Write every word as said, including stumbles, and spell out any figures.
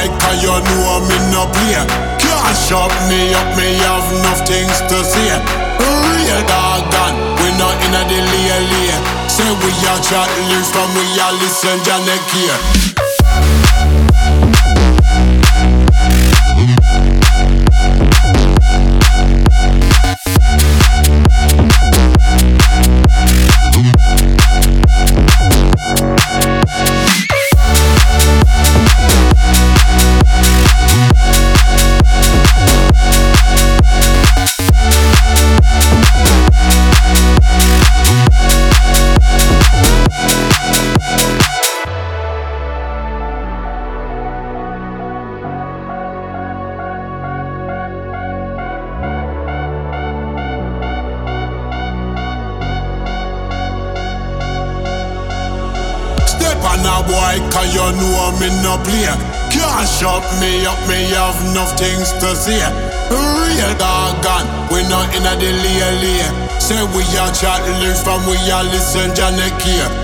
boy, cause you know me no play. Can't shut me up, me have enough things to say. Real dog gone, we not in a delay lay. Say we a chat live from we a listen Janek here. And a boy, cause you know me no play. Can't shut me up, me have enough things to say. Real dog gone, we not in a delay lay. Say we a chat live from we a listen Janek here.